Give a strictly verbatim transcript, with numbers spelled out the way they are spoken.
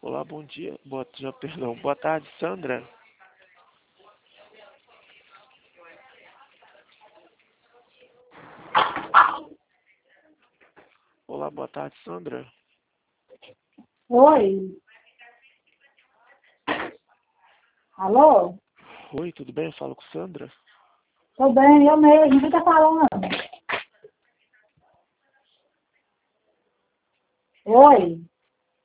Olá, bom dia. Boa, já, perdão. Boa tarde, Sandra. Olá, boa tarde, Sandra. Oi. Alô? Oi, tudo bem? Eu falo com Sandra. Tô bem, eu mesmo. Quem tá falando? Oi.